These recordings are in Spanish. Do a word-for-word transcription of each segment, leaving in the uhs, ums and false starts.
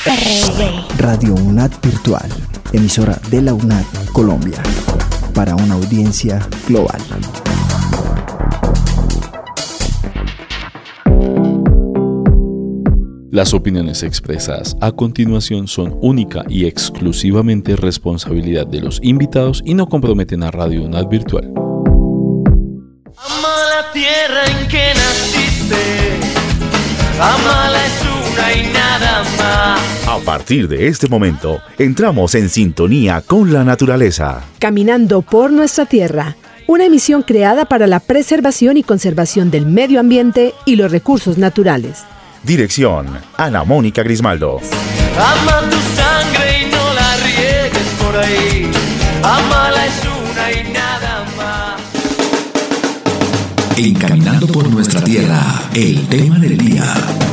R V. Radio UNAD Virtual, emisora de la UNAD Colombia, para una audiencia global. Las opiniones expresadas a continuación son única y exclusivamente responsabilidad de los invitados y no comprometen a Radio UNAD Virtual. Ama la tierra en que naciste, amala es una y nada más. A partir de este momento, entramos en sintonía con la naturaleza. Caminando por nuestra tierra, una emisión creada para la preservación y conservación del medio ambiente y los recursos naturales. Dirección, Ana Mónica Grismaldo. Ama tu sangre y no la riegues por ahí. Amala es una y nada más. En Caminando por nuestra tierra, el tema del día.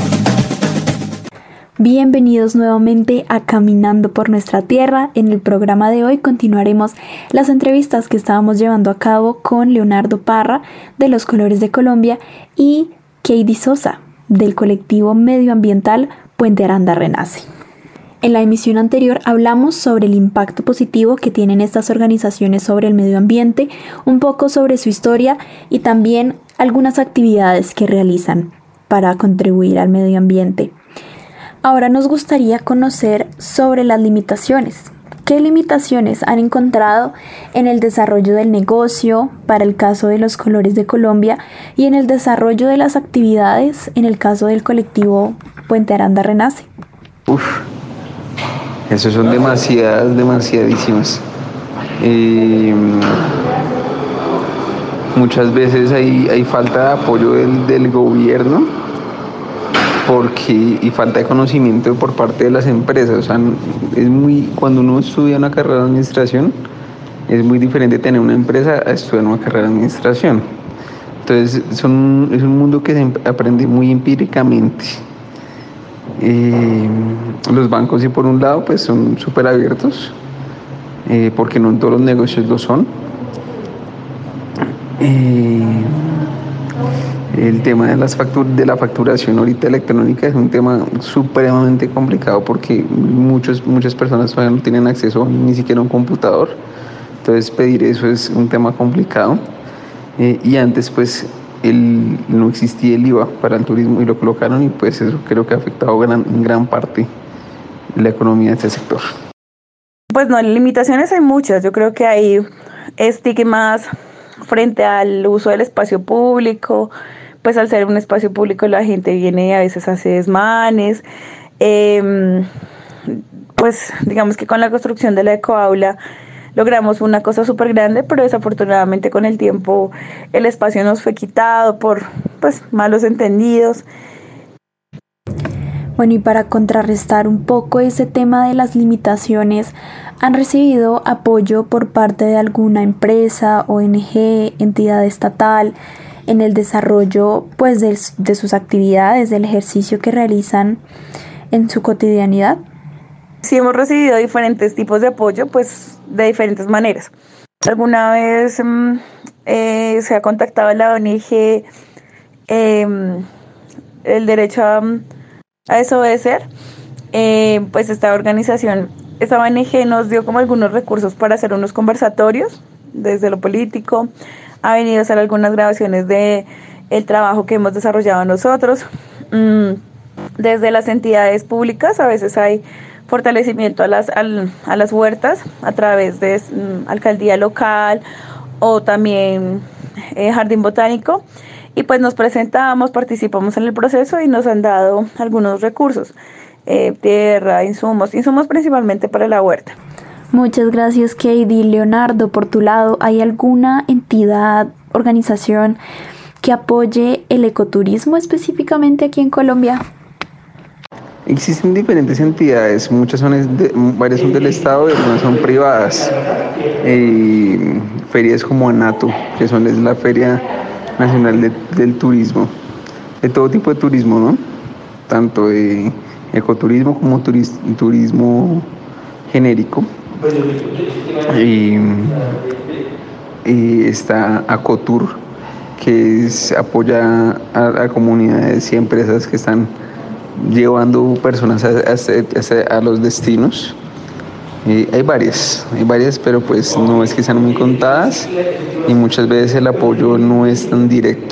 Bienvenidos nuevamente a Caminando por nuestra tierra. En el programa de hoy continuaremos las entrevistas que estábamos llevando a cabo con Leonardo Parra de Los Colores de Colombia y Katie Sosa del colectivo medioambiental Puente Aranda Renace. En la emisión anterior hablamos sobre el impacto positivo que tienen estas organizaciones sobre el medio ambiente, un poco sobre su historia y también algunas actividades que realizan para contribuir al medio ambiente. Ahora nos gustaría conocer sobre las limitaciones. ¿Qué limitaciones han encontrado en el desarrollo del negocio para el caso de Los Colores de Colombia y en el desarrollo de las actividades en el caso del colectivo Puente Aranda Renace? Uf, esos son demasiadas, demasiadísimas. Eh, muchas veces hay, hay falta de apoyo del, del gobierno porque y falta de conocimiento por parte de las empresas. O sea, es muy, cuando uno estudia una carrera de administración, es muy diferente tener una empresa a estudiar una carrera de administración. Entonces, son, es un mundo que se aprende muy empíricamente. Eh, los bancos, y por un lado, pues son súper abiertos, eh, porque no en todos los negocios lo son. Eh, El tema de, las factur- de la facturación ahorita electrónica es un tema supremamente complicado porque muchos, muchas personas todavía no tienen acceso ni siquiera a un computador. Entonces pedir eso es un tema complicado. Eh, y antes pues el, no existía el I V A para el turismo y lo colocaron, y pues eso creo que ha afectado gran, en gran parte la economía de este sector. Pues no, limitaciones hay muchas. Yo creo que hay estigmas frente al uso del espacio público. Pues al ser un espacio público la gente viene y a veces hace desmanes. Eh, pues digamos que con la construcción de la ecoaula logramos una cosa súper grande, pero desafortunadamente con el tiempo el espacio nos fue quitado por pues malos entendidos. Bueno, y para contrarrestar un poco ese tema de las limitaciones, ¿han recibido apoyo por parte de alguna empresa, O N G, entidad estatal, en el desarrollo pues de, de sus actividades, del ejercicio que realizan en su cotidianidad? Sí, hemos recibido diferentes tipos de apoyo, pues de diferentes maneras. Alguna vez eh, se ha contactado a la O N G eh, el derecho a, a desobedecer. Eh, pues esta organización, esta O N G nos dio como algunos recursos para hacer unos conversatorios desde lo político. Ha venido a hacer algunas grabaciones de el trabajo que hemos desarrollado nosotros. Mm, desde las entidades públicas a veces hay fortalecimiento a las, al, a las huertas a través de mm, alcaldía local o también eh, jardín botánico. Y pues nos presentamos, participamos en el proceso y nos han dado algunos recursos, eh, tierra, insumos, insumos principalmente para la huerta. Muchas gracias, Katie. Leonardo, por tu lado, ¿hay alguna entidad, organización que apoye el ecoturismo específicamente aquí en Colombia? Existen diferentes entidades, muchas son de, varias son del Estado y algunas son privadas. Eh, ferias como ANATO, que son es la Feria Nacional de, del Turismo, de todo tipo de turismo, ¿no? Tanto de ecoturismo como turis, turismo genérico. Y, y está Acotur, que es, apoya a, a comunidades y empresas que están llevando personas a, a, a los destinos. Eh, hay varias, hay varias, pero pues no es que sean muy contadas y muchas veces el apoyo no es tan directo.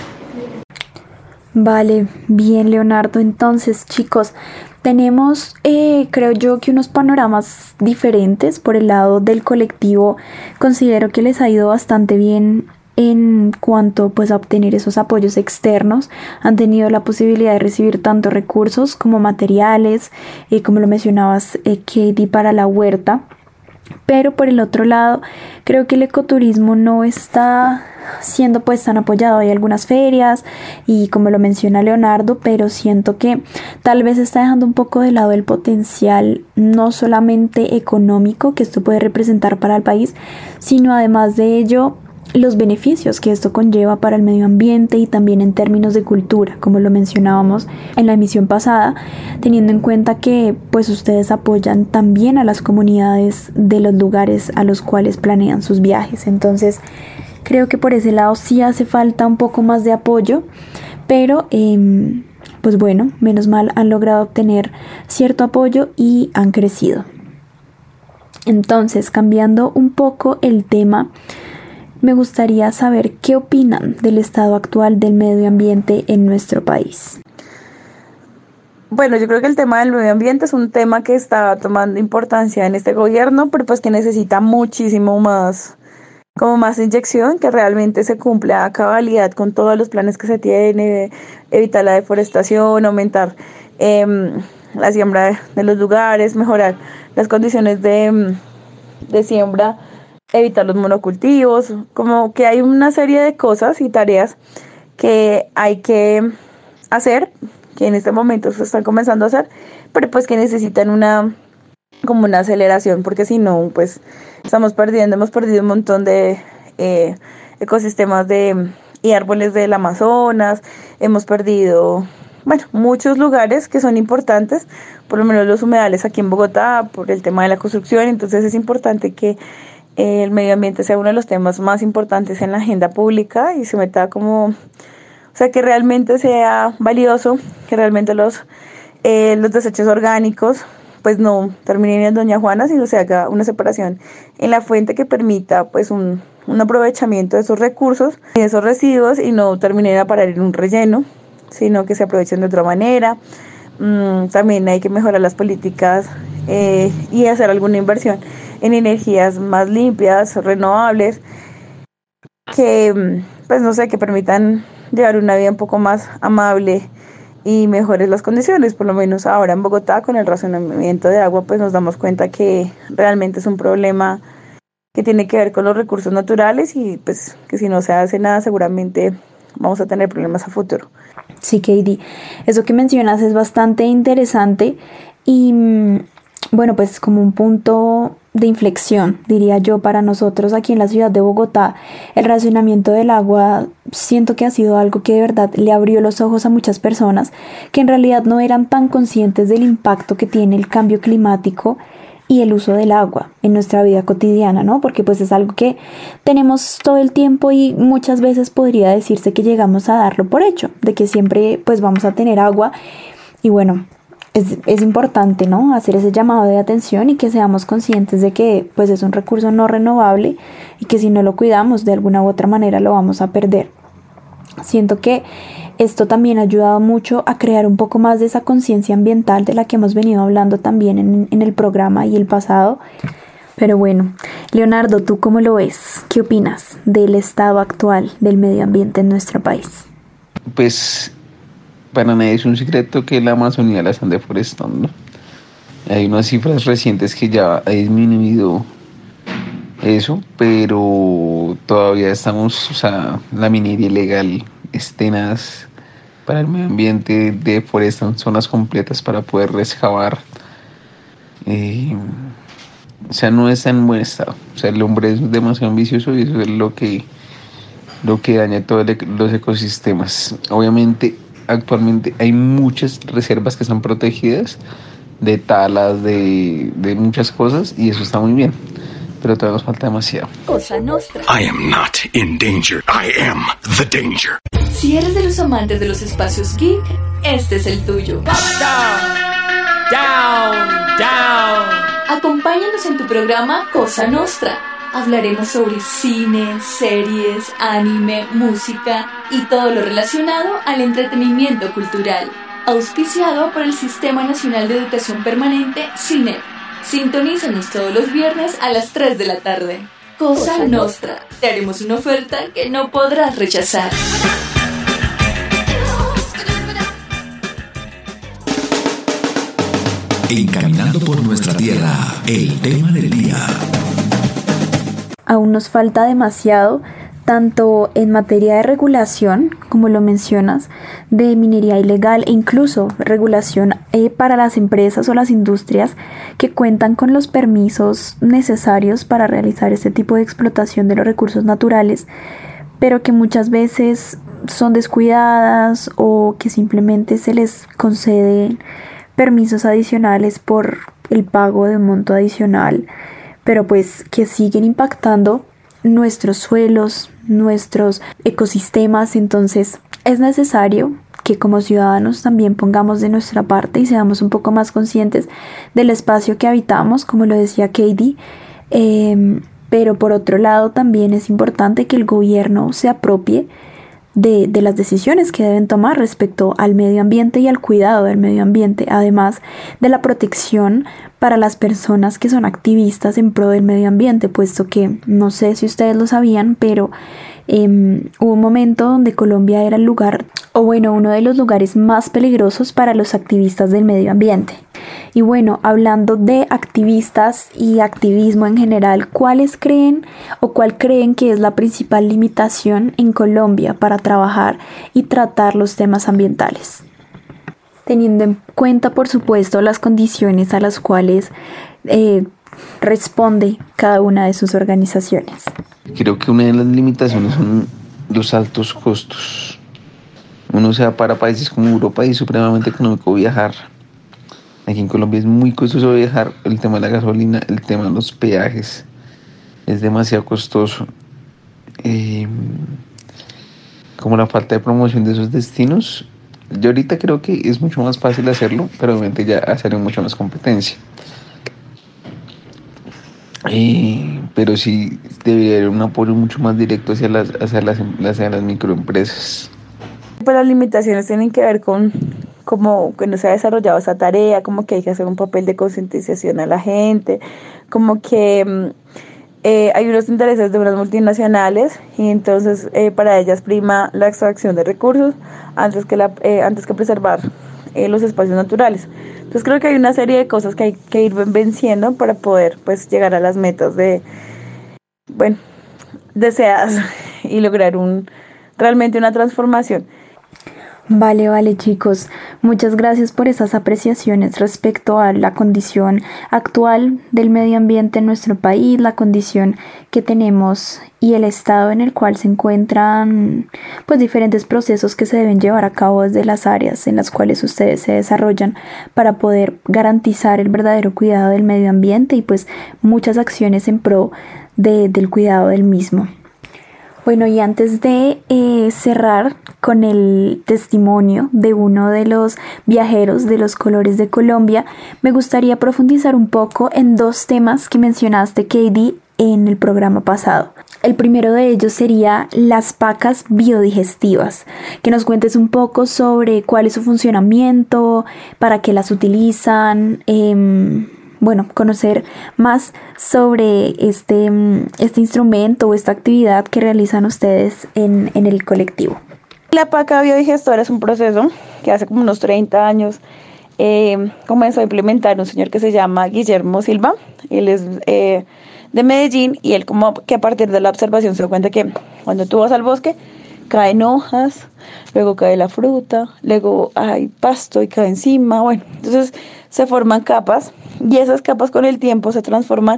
Vale, bien Leonardo, entonces chicos, tenemos eh, creo yo que unos panoramas diferentes. Por el lado del colectivo considero que les ha ido bastante bien en cuanto pues a obtener esos apoyos externos. Han tenido la posibilidad de recibir tanto recursos como materiales, eh, como lo mencionabas eh, Katie, para la huerta. Pero por el otro lado, creo que el ecoturismo no está siendo pues tan apoyado. Hay algunas ferias y como lo menciona Leonardo, pero siento que tal vez está dejando un poco de lado el potencial no solamente económico que esto puede representar para el país, sino además de ello los beneficios que esto conlleva para el medio ambiente y también en términos de cultura, como lo mencionábamos en la emisión pasada, teniendo en cuenta que pues ustedes apoyan también a las comunidades de los lugares a los cuales planean sus viajes. Entonces creo que por ese lado sí hace falta un poco más de apoyo, pero eh, pues bueno, menos mal han logrado obtener cierto apoyo y han crecido. Entonces, cambiando un poco el tema, me gustaría saber qué opinan del estado actual del medio ambiente en nuestro país. Bueno, yo creo que el tema del medio ambiente es un tema que está tomando importancia en este gobierno, pero pues que necesita muchísimo más, como más inyección, que realmente se cumpla a cabalidad con todos los planes que se tiene, evitar la deforestación, aumentar eh, la siembra de los lugares, mejorar las condiciones de, de siembra, evitar los monocultivos, como que hay una serie de cosas y tareas que hay que hacer, que en este momento se están comenzando a hacer, pero pues que necesitan una como una aceleración, porque si no, pues estamos perdiendo, hemos perdido un montón de eh, ecosistemas de y árboles del Amazonas, hemos perdido, bueno, muchos lugares que son importantes, por lo menos los humedales aquí en Bogotá, por el tema de la construcción. Entonces es importante que el medio ambiente sea uno de los temas más importantes en la agenda pública y se meta como, o sea, que realmente sea valioso, que realmente los, eh, los desechos orgánicos pues no terminen en Doña Juana, sino se haga una separación en la fuente que permita pues un, un aprovechamiento de esos recursos y de esos residuos y no terminen a parar en un relleno, sino que se aprovechen de otra manera. Mm, también hay que mejorar las políticas eh, y hacer alguna inversión en energías más limpias, renovables, que pues no sé, que permitan llevar una vida un poco más amable y mejores las condiciones. Por lo menos ahora en Bogotá, con el racionamiento de agua, pues nos damos cuenta que realmente es un problema que tiene que ver con los recursos naturales y pues que si no se hace nada seguramente vamos a tener problemas a futuro. Sí, Katie, eso que mencionas es bastante interesante y bueno, pues como un punto de inflexión, diría yo, para nosotros aquí en la ciudad de Bogotá, el racionamiento del agua siento que ha sido algo que de verdad le abrió los ojos a muchas personas que en realidad no eran tan conscientes del impacto que tiene el cambio climático y el uso del agua en nuestra vida cotidiana, ¿no? Porque pues es algo que tenemos todo el tiempo y muchas veces podría decirse que llegamos a darlo por hecho, de que siempre pues vamos a tener agua y bueno, Es, es importante, ¿no?, hacer ese llamado de atención y que seamos conscientes de que pues es un recurso no renovable y que si no lo cuidamos de alguna u otra manera lo vamos a perder. Siento que esto también ha ayudado mucho a crear un poco más de esa conciencia ambiental de la que hemos venido hablando también en, en el programa y el pasado. Pero bueno, Leonardo, ¿tú cómo lo ves? ¿Qué opinas del estado actual del medio ambiente en nuestro país? Pues para nadie es un secreto que la Amazonía la están deforestando. Hay unas cifras recientes que ya ha disminuido eso, pero todavía estamos, o sea, la minería ilegal es tenaz para el medio ambiente, deforestan zonas completas para poder rescavar. Eh, o sea, no está en buen estado. O sea, el hombre es demasiado ambicioso y eso es lo que, lo que daña todos los ecosistemas. Obviamente, actualmente hay muchas reservas que están protegidas de talas, de, de muchas cosas, y eso está muy bien. pero todavía nos falta demasiado. Cosa Nostra. I am not in danger. I am the danger. Si eres de los amantes de los espacios geek, este es el tuyo. Down, down, down. Acompáñanos en tu programa Cosa Nostra. Hablaremos sobre cine, series, anime, música y todo lo relacionado al entretenimiento cultural. Auspiciado por el Sistema Nacional de Educación Permanente, SINEP. Sintonízanos todos los viernes a las tres de la tarde. Cosa, Cosa Nostra. Te haremos una oferta que no podrás rechazar. Encaminando por nuestra tierra, el tema del día. Aún nos falta demasiado, tanto en materia de regulación, como lo mencionas, de minería ilegal e incluso regulación eh, para las empresas o las industrias que cuentan con los permisos necesarios para realizar este tipo de explotación de los recursos naturales, pero que muchas veces son descuidadas o que simplemente se les conceden permisos adicionales por el pago de un monto adicional, pero pues que siguen impactando nuestros suelos, nuestros ecosistemas. Entonces es necesario que como ciudadanos también pongamos de nuestra parte y seamos un poco más conscientes del espacio que habitamos, como lo decía Katie, eh, pero por otro lado también es importante que el gobierno se apropie De, de las decisiones que deben tomar respecto al medio ambiente y al cuidado del medio ambiente, además de la protección para las personas que son activistas en pro del medio ambiente, puesto que no sé si ustedes lo sabían, pero eh, hubo un momento donde Colombia era el lugar, o bueno, uno de los lugares más peligrosos para los activistas del medio ambiente. Y bueno, hablando de activistas y activismo en general, ¿cuáles creen o cuál creen que es la principal limitación en Colombia para trabajar y tratar los temas ambientales? Teniendo en cuenta, por supuesto, las condiciones a las cuales eh, responde cada una de sus organizaciones. Creo que una de las limitaciones son los altos costos. Uno se va para países como Europa y es supremamente económico viajar. Aquí en Colombia es muy costoso viajar, el tema de la gasolina, el tema de los peajes, es demasiado costoso. Eh, como la falta de promoción de esos destinos, yo ahorita creo que es mucho más fácil hacerlo, pero obviamente ya hacer mucho más competencia. Eh, pero sí debería haber un apoyo mucho más directo hacia las, hacia las, hacia las microempresas. Pues las limitaciones tienen que ver con como que no se ha desarrollado esa tarea, como que hay que hacer un papel de concientización a la gente, como que eh, hay unos intereses de unas multinacionales y entonces eh, para ellas prima la extracción de recursos antes que, la, eh, antes que preservar eh, los espacios naturales. Entonces creo que hay una serie de cosas que hay que ir venciendo para poder pues llegar a las metas de, bueno, deseadas y lograr un realmente una transformación. Vale, vale chicos, muchas gracias por esas apreciaciones respecto a la condición actual del medio ambiente en nuestro país, la condición que tenemos y el estado en el cual se encuentran pues diferentes procesos que se deben llevar a cabo desde las áreas en las cuales ustedes se desarrollan para poder garantizar el verdadero cuidado del medio ambiente y pues muchas acciones en pro de, del cuidado del mismo. Bueno, y antes de eh, cerrar con el testimonio de uno de los viajeros de los colores de Colombia, me gustaría profundizar un poco en dos temas que mencionaste, Katie, en el programa pasado. El primero de ellos sería las pacas biodigestivas, que nos cuentes un poco sobre cuál es su funcionamiento, para qué las utilizan, eh, bueno, conocer más sobre este, este instrumento o esta actividad que realizan ustedes en, en el colectivo. La paca biodigestora es un proceso que hace como unos treinta años eh, comenzó a implementar un señor que se llama Guillermo Silva. Él es eh, de Medellín y él como que a partir de la observación se da cuenta que cuando tú vas al bosque caen hojas, luego cae la fruta, luego hay pasto y cae encima, bueno, entonces se forman capas y esas capas con el tiempo se transforman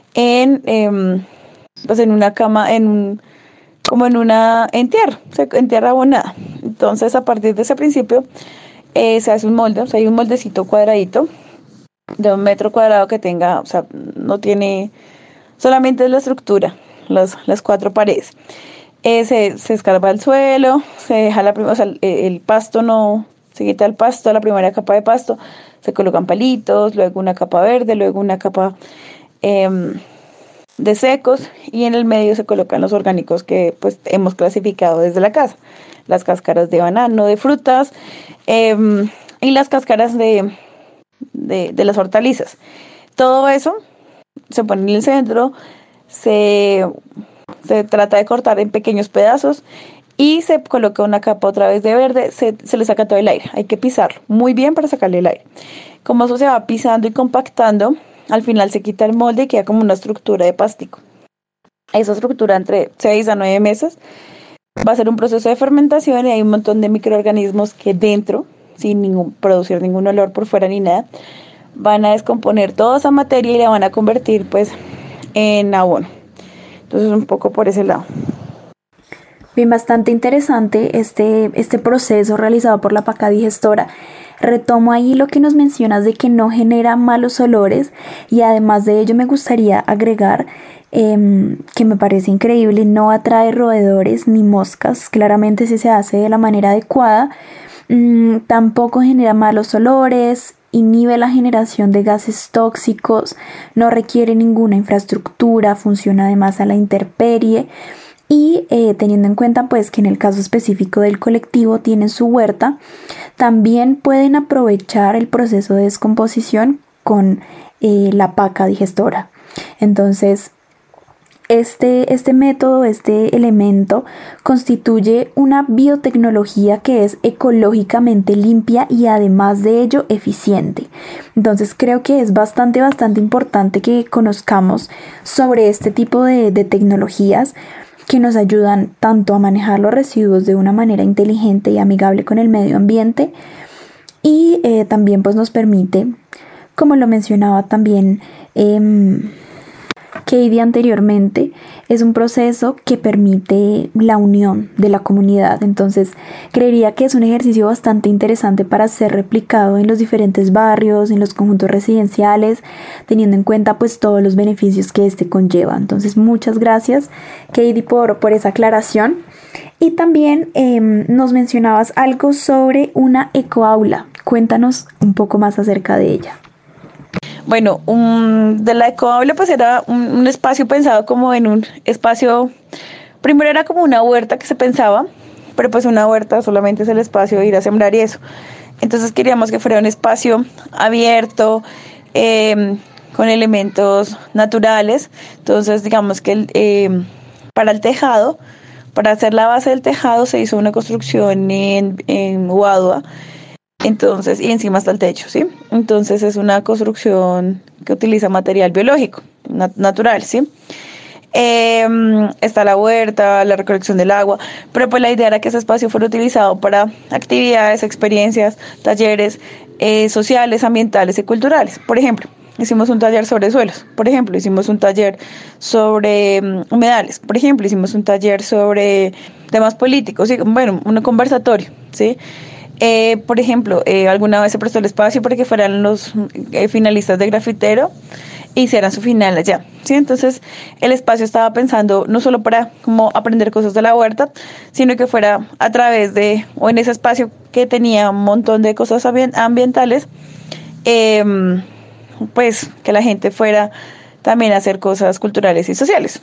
en, eh, pues en una cama, en un, como en una, en tierra, en tierra abonada. Entonces a partir de ese principio eh, se hace un molde, o sea hay un moldecito cuadradito de un metro cuadrado que tenga, o sea no tiene, solamente es la estructura, los, las cuatro paredes. Eh, se, se escarba el suelo, se deja la primera, o sea, el, el pasto no, se quita el pasto, la primera capa de pasto, se colocan palitos, luego una capa verde, luego una capa eh, de secos, y en el medio se colocan los orgánicos que pues hemos clasificado desde la casa, las cáscaras de banano, de frutas, eh, y las cáscaras de, de, de las hortalizas. Todo eso se pone en el centro, se, se trata de cortar en pequeños pedazos y se coloca una capa otra vez de verde, se, se le saca todo el aire. Hay que pisarlo muy bien para sacarle el aire. Como eso se va pisando y compactando, al final se quita el molde y queda como una estructura de plástico. Esa estructura entre seis a nueve meses va a ser un proceso de fermentación y hay un montón de microorganismos que dentro, sin ningún, producir ningún olor por fuera ni nada, van a descomponer toda esa materia y la van a convertir pues en abono. Entonces un poco por ese lado. Bien, bastante interesante este, este proceso realizado por la paca digestora. Retomo ahí lo que nos mencionas de que no genera malos olores, y además de ello me gustaría agregar eh, que me parece increíble, no atrae roedores ni moscas, claramente si se hace de la manera adecuada. Mm, tampoco genera malos olores, inhibe la generación de gases tóxicos, no requiere ninguna infraestructura, funciona además a la intemperie. Y eh, teniendo en cuenta pues que en el caso específico del colectivo tienen su huerta, también pueden aprovechar el proceso de descomposición con eh, la paca digestora. Entonces, este, este método, este elemento constituye una biotecnología que es ecológicamente limpia y además de ello eficiente. Entonces creo que es bastante, bastante importante que conozcamos sobre este tipo de, de tecnologías que nos ayudan tanto a manejar los residuos de una manera inteligente y amigable con el medio ambiente, y eh, también pues nos permite, como lo mencionaba también eh, Katie anteriormente, es un proceso que permite la unión de la comunidad. Entonces creería que es un ejercicio bastante interesante para ser replicado en los diferentes barrios, en los conjuntos residenciales, teniendo en cuenta pues todos los beneficios que este conlleva. Entonces muchas gracias, Katie, por, por esa aclaración. Y también eh, nos mencionabas algo sobre una ecoaula. Cuéntanos un poco más acerca de ella. Bueno, um, de la ecoaula pues era un, un espacio pensado como en un espacio, primero era como una huerta que se pensaba, pero pues una huerta solamente es el espacio de ir a sembrar y eso. Entonces queríamos que fuera un espacio abierto, eh, con elementos naturales. Entonces digamos que el, eh, para el tejado, para hacer la base del tejado se hizo una construcción en, en Uadua. Entonces, y encima está el techo, ¿sí? Entonces es una construcción que utiliza material biológico, nat- natural, ¿sí? Eh, está la huerta, la recolección del agua, pero pues la idea era que ese espacio fuera utilizado para actividades, experiencias, talleres eh, sociales, ambientales y culturales. Por ejemplo, hicimos un taller sobre suelos, por ejemplo, hicimos un taller sobre um, humedales, por ejemplo, hicimos un taller sobre temas políticos, ¿sí? Bueno, un conversatorio, ¿sí? Eh, por ejemplo, eh, alguna vez se prestó el espacio para que fueran los eh, finalistas de grafitero e hicieran su final allá, ¿sí? Entonces el espacio estaba pensando no solo para como aprender cosas de la huerta, sino que fuera a través de, o en ese espacio que tenía un montón de cosas ambientales, eh, pues que la gente fuera también a hacer cosas culturales y sociales.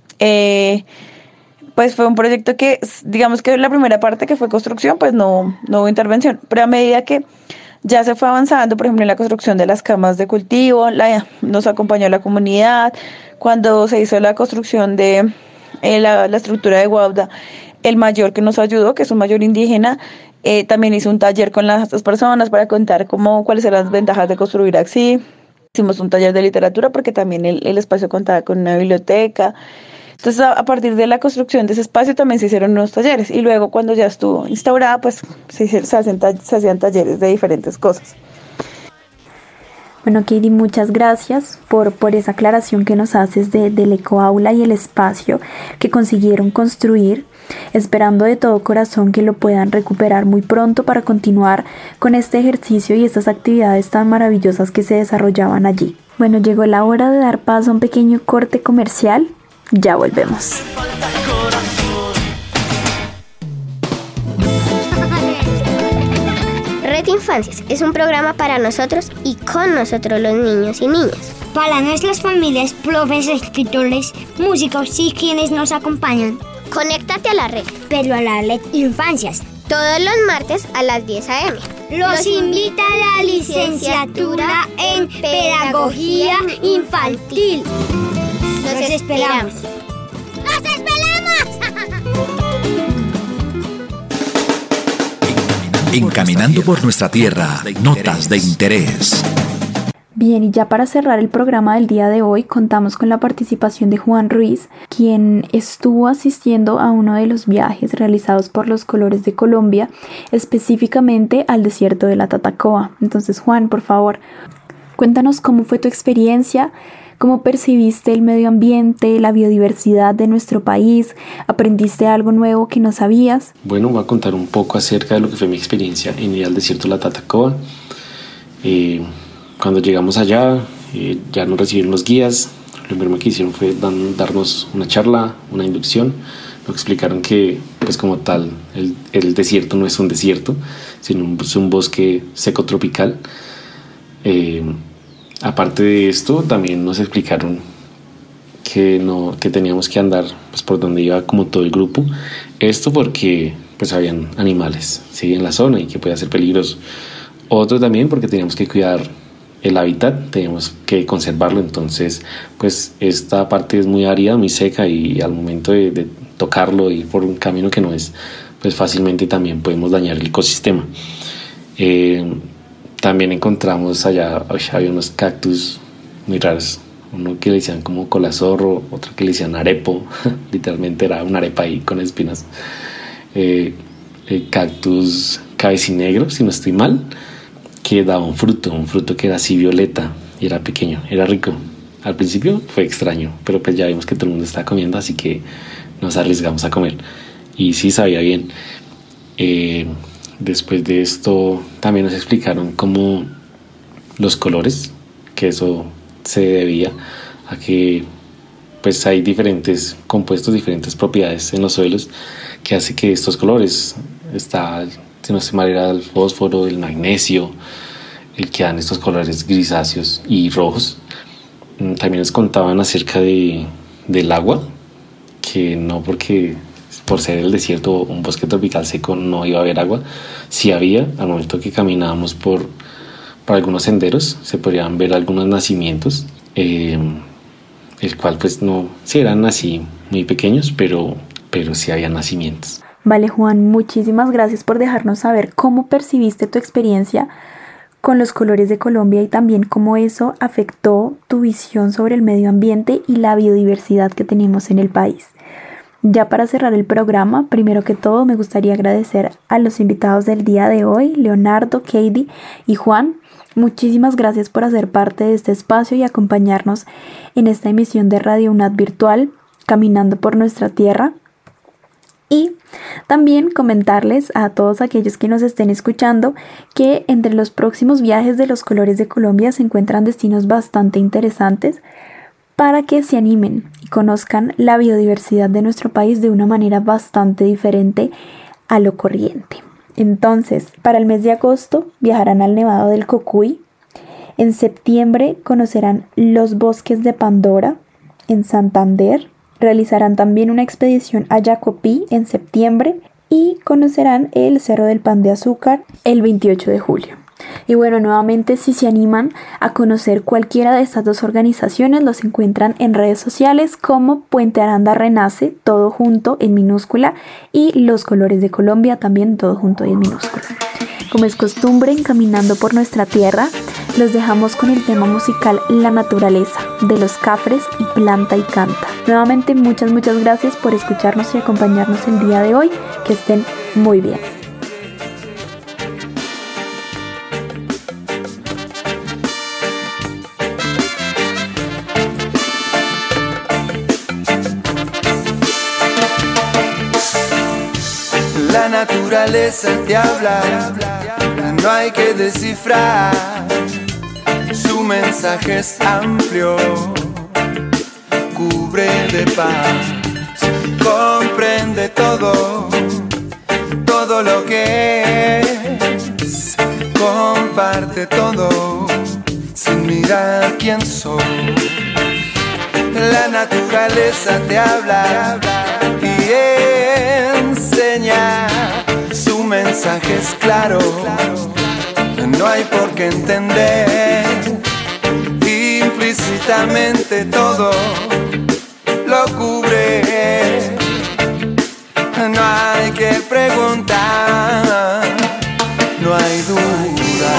Eh, Pues fue un proyecto que, digamos que la primera parte que fue construcción, pues no, no hubo intervención, pero a medida que ya se fue avanzando, por ejemplo en la construcción de las camas de cultivo, la, nos acompañó la comunidad, cuando se hizo la construcción de eh, la, la estructura de Guauda, el mayor que nos ayudó, que es un mayor indígena, eh, también hizo un taller con las personas para contar cómo, cuáles eran las ventajas de construir así. Hicimos un taller de literatura porque también el, el espacio contaba con una biblioteca. Entonces, a, a partir de la construcción de ese espacio también se hicieron unos talleres. Y luego, cuando ya estuvo instaurada, pues se, se, hacen, se hacían talleres de diferentes cosas. Bueno, Katie, muchas gracias por, por esa aclaración que nos haces de, del ecoaula y el espacio que consiguieron construir, esperando de todo corazón que lo puedan recuperar muy pronto para continuar con este ejercicio y estas actividades tan maravillosas que se desarrollaban allí. Bueno, llegó la hora de dar paso a un pequeño corte comercial. Ya volvemos. Red Infancias es un programa para nosotros y con nosotros los niños y niñas. Para nuestras familias, profes, escritores, músicos y quienes nos acompañan. Conéctate a la red. Pero a la Red Infancias. Todos los martes a las diez a eme. Los invita a la licenciatura en Pedagogía Infantil. Los esperamos. ¡Los esperamos! Encaminando por nuestra tierra, notas de interés. Bien, y ya para cerrar el programa del día de hoy, contamos con la participación de Juan Ruiz, quien estuvo asistiendo a uno de los viajes realizados por los Colores de Colombia, específicamente al desierto de la Tatacoa. Entonces, Juan, por favor, cuéntanos cómo fue tu experiencia, cómo percibiste el medio ambiente, la biodiversidad de nuestro país, ¿aprendiste algo nuevo que no sabías? Bueno, voy a contar un poco acerca de lo que fue mi experiencia en ir al desierto de la Tatacoa. Eh, Cuando llegamos allá, eh, ya nos recibieron los guías. Lo primero que hicieron fue dan, darnos una charla, una inducción. Nos explicaron que, pues como tal, el, el desierto no es un desierto, sino un, es un bosque seco tropical. Eh, aparte de esto, también nos explicaron que, no, que teníamos que andar pues, por donde iba como todo el grupo. Esto porque pues, habían animales, ¿sí? En la zona y que podía ser peligroso. Otro también porque teníamos que cuidar el hábitat, tenemos que conservarlo. Entonces pues esta parte es muy árida, muy seca, y al momento de, de tocarlo y por un camino que no es, pues fácilmente también podemos dañar el ecosistema. Eh, también encontramos allá, había unos cactus muy raros, uno que le decían como colazorro, otro que le decían arepo, literalmente era una arepa ahí con espinas. Eh, el cactus cabecinegro, si no estoy mal, que daba un fruto, un fruto que era así violeta y era pequeño, era rico. Al principio fue extraño, pero pues ya vimos que todo el mundo estaba comiendo, así que nos arriesgamos a comer. Y sí sabía bien. Eh, después de esto también nos explicaron cómo los colores, que eso se debía a que pues hay diferentes compuestos, diferentes propiedades en los suelos que hace que estos colores, está, si no se mal, era el fósforo, el magnesio, el que dan estos colores grisáceos y rojos. También les contaban acerca de, del agua, que no porque por ser el desierto o un bosque tropical seco no iba a haber agua. Sí había, al momento que caminábamos por, por algunos senderos se podían ver algunos nacimientos, eh, el cual pues no, sí eran así muy pequeños, pero, pero sí había nacimientos. Vale, Juan, muchísimas gracias por dejarnos saber cómo percibiste tu experiencia con los Colores de Colombia y también cómo eso afectó tu visión sobre el medio ambiente y la biodiversidad que tenemos en el país. Ya para cerrar el programa, primero que todo me gustaría agradecer a los invitados del día de hoy, Leonardo, Katie y Juan. Muchísimas gracias por hacer parte de este espacio y acompañarnos en esta emisión de Radio UNAD Virtual, Caminando por Nuestra Tierra. Y también comentarles a todos aquellos que nos estén escuchando que entre los próximos viajes de los Colores de Colombia se encuentran destinos bastante interesantes para que se animen y conozcan la biodiversidad de nuestro país de una manera bastante diferente a lo corriente. Entonces, para el mes de agosto viajarán al Nevado del Cocuy. En septiembre conocerán los bosques de Pandora en Santander. Realizarán también una expedición a Yacopí en septiembre y conocerán el Cerro del Pan de Azúcar el veintiocho de julio. Y bueno, nuevamente si se animan a conocer cualquiera de estas dos organizaciones, los encuentran en redes sociales como Puente Aranda Renace, todo junto en minúscula, y Los Colores de Colombia, también todo junto y en minúscula. Como es costumbre, en Caminando por Nuestra Tierra, los dejamos con el tema musical La Naturaleza, de Los Cafres y Planta y Canta. Nuevamente, muchas, muchas gracias por escucharnos y acompañarnos el día de hoy. Que estén muy bien. La naturaleza te habla, no hay que descifrar Su mensaje es amplio, cubre de paz, comprende todo, todo lo que es, comparte todo, sin mirar quién sos. La naturaleza te habla y enseña, su mensaje es claro, no hay por qué entender, implícitamente todo lo cubre, no hay que preguntar, no hay duda,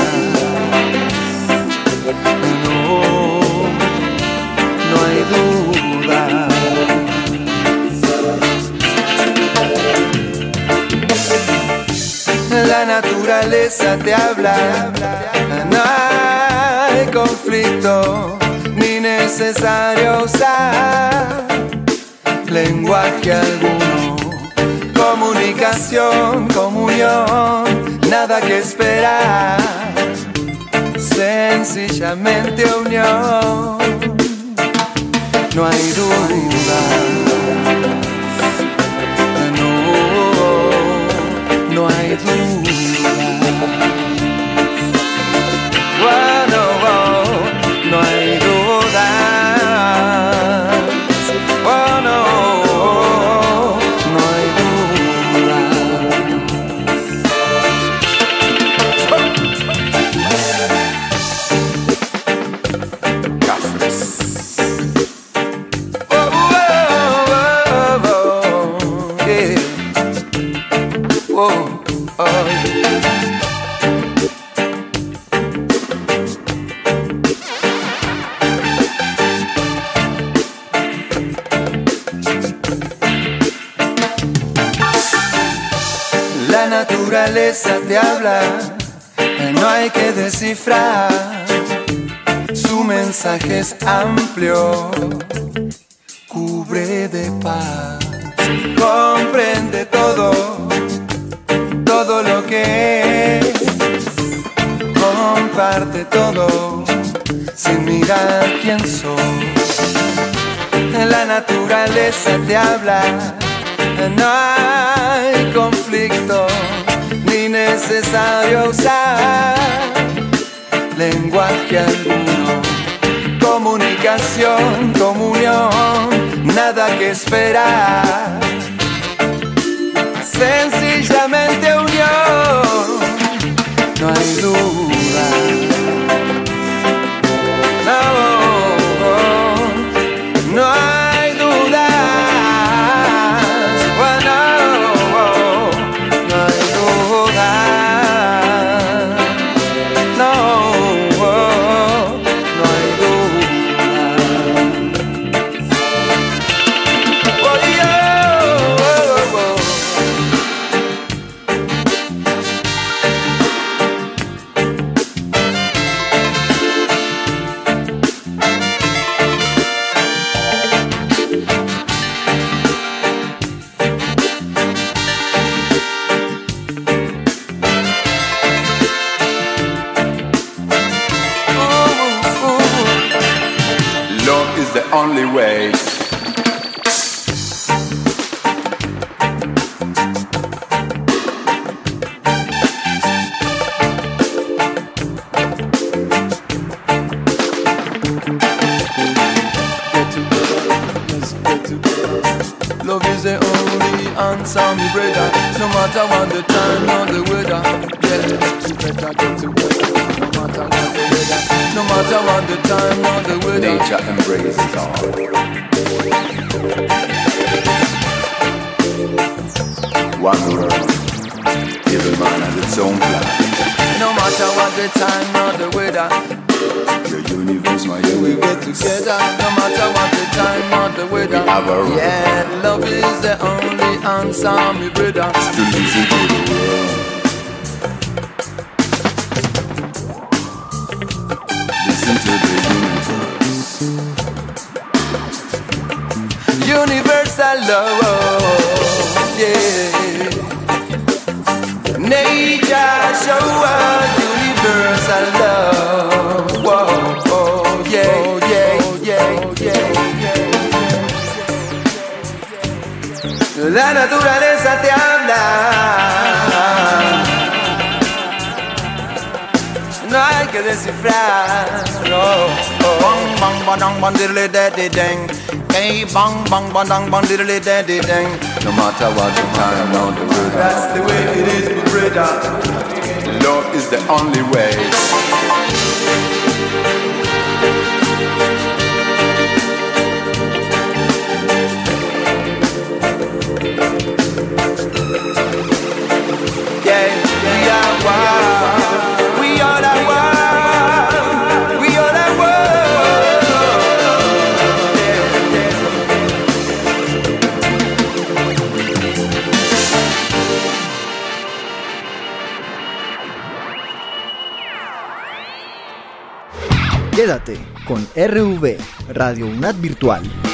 no, no hay duda. La naturaleza te habla, no hay conflicto, ni necesario usar lenguaje alguno. Comunicación, comunión, nada que esperar, sencillamente unión. No hay duda, no, no hay duda. Oh, no, oh, no hay duda. Oh, no, oh, no hay duda. Cafres. Oh, oh, oh, oh, yeah. Oh, oh. La naturaleza te habla, no hay que descifrar, su mensaje es amplio, cubre de paz, comprende todo, todo lo que es, comparte todo, sin mirar quién sos. La naturaleza te habla, no hay conflicto, ni necesario usar lenguaje alguno. Comunicación, comunión, nada que esperar, sencillamente unión. No hay duda, no, no hay duda. Only way. Love is the only answer, me brother. No matter what the time or the weather. Yeah, you better get together. No matter what the weather. No matter what the time or the weather. Nature embraces all. One world, every man has its own plan. No matter what the time or the weather. The universe, my universe. We get together, no matter what the time or the weather. We have a yeah, love is the only answer, me brother. To listen to the world. Listen to the universe. Universal love, yeah. Nature show us universal love. Whoa. La naturaleza te habla. No hay que descifrar. Oh, oh. Bang bang bang bang bang diddly daddy dang. Hey bang bang bang bang bang diddly daddy dang. No matter what the time, no the weather. That's the way it is, my brother. Love is the only way. Yeah, we are one. We are the one. We are the world. Yeah, yeah. Quédate con R V, Radio UNAD Virtual.